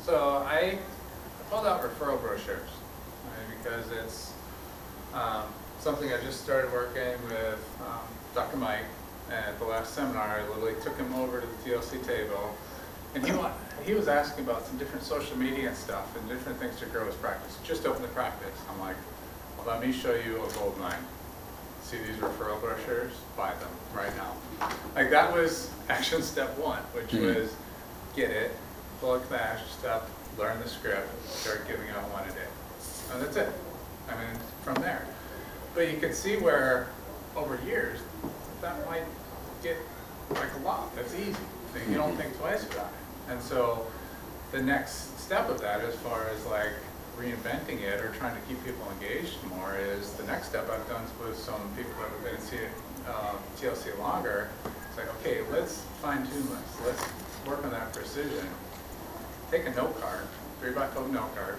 So I pulled out referral brochures, right, because it's something I just started working with Dr. Mike. And at the last seminar, I literally took him over to the TLC table, and he was asking about some different social media and stuff and different things to grow his practice. Just open the practice. I'm like, well, let me show you a gold mine. See these referral brochures? Buy them right now. Like that was action step one, which was get it, plug the action step, learn the script, start giving out one a day. And that's it. I mean, from there. But you can see where over years, that might get like a lot. That's easy. You don't think twice about it. And so the next step of that, as far as like reinventing it or trying to keep people engaged more, is the next step I've done with some people that have been in TLC longer. It's like, okay, let's fine tune this. Let's work on that precision. Take a note card, 3x12 note card.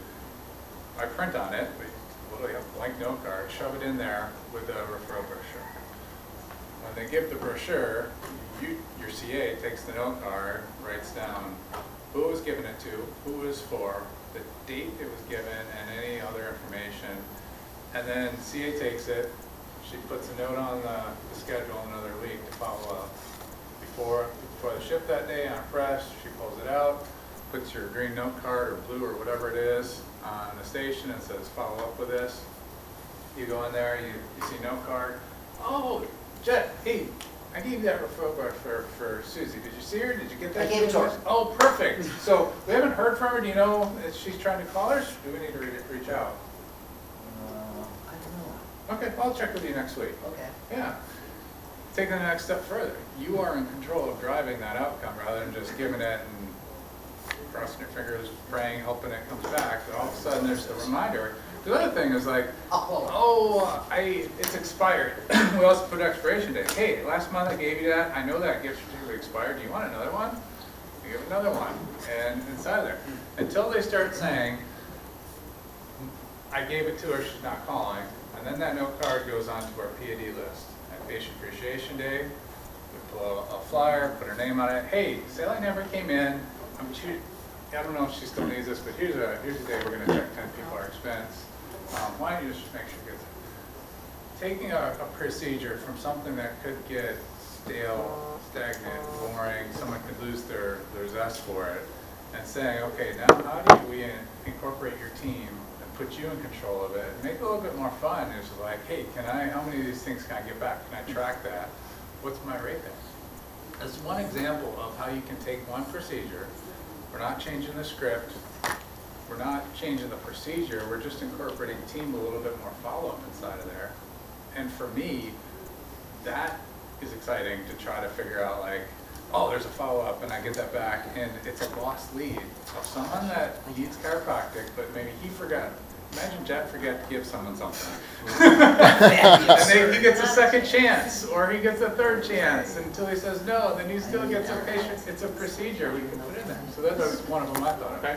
I print on it, but literally have a blank note card, shove it in there with a referral brochure. When they give the brochure, your CA takes the note card, writes down who it was given it to, who it was for, the date it was given, and any other information. And then CA takes it, she puts a note on the schedule another week to follow up. Before the ship that day on press, she pulls it out, puts your green note card or blue or whatever it is on the station and says follow up with this. You go in there, you see note card. Oh, Jet, hey, I gave you that referral brochure for Susie. Did you see her? Did you get that? I gave it to her. Oh, perfect. So we haven't heard from her. Do you know if she's trying to call her? Do we need to reach out? I don't know. Okay, well, I'll check with you next week. Okay. Yeah. Taking the next step further. You are in control of driving that outcome rather than just giving it and crossing your fingers, praying, hoping it comes back. But all of a sudden there's a reminder. The other thing is like, it's expired. We also put expiration date. Hey, last month I gave you that. I know that gift certificate expired. Do you want another one? You give another one. And inside there. Until they start saying, I gave it to her, she's not calling. And then that note card goes onto our PAD list. At Patient Appreciation Day, we pull a flyer, put her name on it. Hey, Sally never came in. I don't know if she still needs this, but here's a day we're going to check 10 people our expense. Why don't you just make sure it gets it? Taking a procedure from something that could get stale, stagnant, boring, someone could lose their zest for it, and saying, okay, now how do we incorporate your team and put you in control of it, and make it a little bit more fun? It's like, hey, how many of these things can I get back? Can I track that? What's my rate there? That's one example of how you can take one procedure. We're not changing the script. We're not changing the procedure. We're just incorporating team with a little bit more follow-up inside of there. And for me, that is exciting to try to figure out like, oh, there's a follow-up and I get that back. And it's a lost lead of someone that needs chiropractic, but maybe he forgot. Imagine Jet forgot to give someone something. And he gets a second chance, or he gets a third chance until he says no, then he still gets a patient. It's a procedure we can put in there. So that's one of them I thought of. Okay.